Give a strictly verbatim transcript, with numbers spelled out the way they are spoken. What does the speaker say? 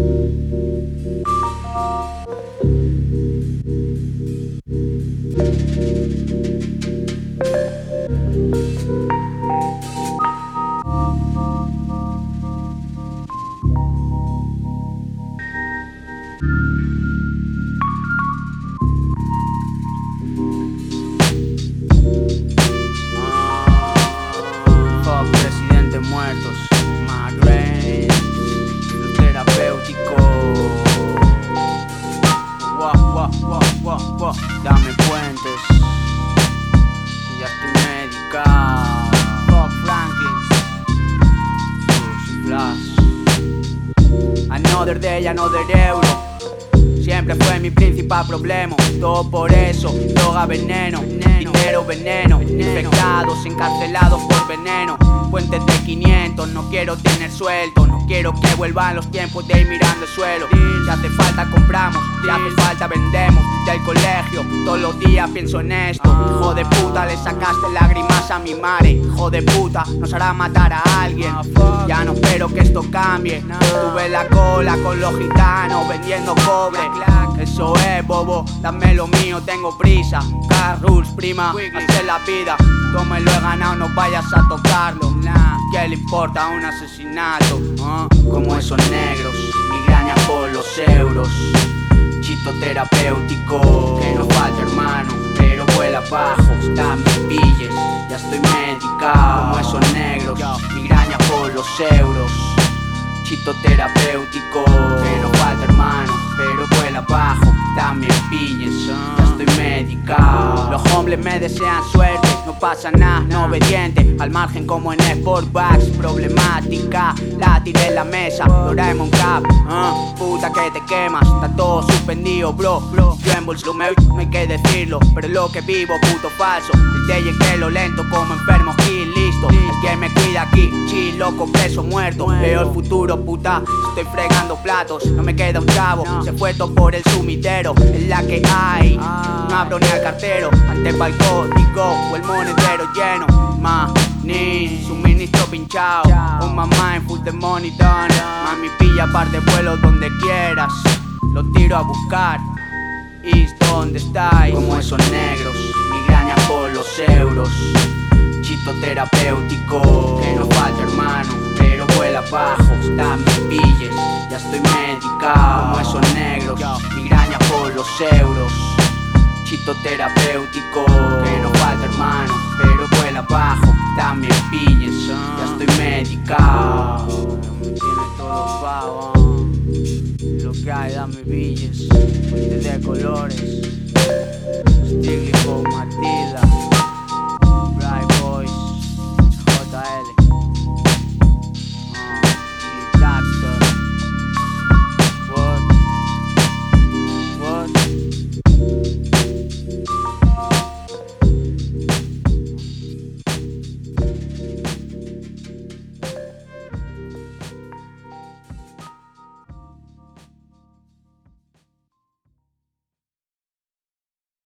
Muertos, migraine, terapéutico. Wow, wow, wow, wow, wow. Dame puentes, ya estoy medicado. Fuck Franklin, Flash. Another day, another euro. Siempre fue mi principal problema. Todo por eso, droga, veneno, dinero, veneno. Infectados, encarcelados por veneno. Puentes de quinientos, no quiero tener suelto. No quiero que vuelvan los tiempos de ir mirando el suelo. Si hace falta compramos, si hace falta vendemos. Del colegio, todos los días pienso en esto. Hijo de puta, le sacaste lágrimas a mi madre. Hijo de puta, nos hará matar a alguien. Ya no espero que esto cambie. Tuve la cola con los gitanos vendiendo cobre. Eso es, bobo, dame lo mío, tengo prisa. Car rules, prima, hacer la vida. Yo me lo he ganado, no vayas a tocarlo. ¿Qué le importa un asesinato? ¿Uh? Como esos negros, migraña por los euros. Chito terapéutico, que no falta hermano, pero vuela bajo, está mis pilles, ya estoy medicado. Como esos negros, migraña por los euros. Chito terapéutico, que no falta hermano, pero vuela bajo, también pilles, ya estoy medicado. Los hombres me desean suerte, no pasa nada, no obediente. Al margen como en Sportbacks, problemática, la tiré en la mesa. Doraemon Cap, uh, puta que te quemas, está todo suspendido, bro, bro. Yo en bolso me no hay que decirlo, pero lo que vivo, puto falso. El day en que lo lento como enfermo, kill, listo. El que me cuida aquí, chill, loco, preso, muerto. Veo el futuro, puta, estoy fregando platos. No me queda un chavo, se fue todo por el sumidero. Es la que hay, no abro ni al cartero. Ante pa'l código o el monedero lleno. Ma, ni suministro pinchado. On my mind, full the money done. Mami, pilla par de vuelos donde quieras. Lo tiro a buscar. Is donde estáis. Como esos negros, migraña por los euros. Chito terapéutico, que no falta hermano, pero vuela bajo, está mis pilles, ya estoy medicado. Como esos negros, migraña por los euros. Chito terapéutico, que no falta hermano, pero vuela bajo, también pilles, ya estoy medicado. Tiene todo pago, lo que hay, dame billes, fuente de colores, Stiglitz, Matías.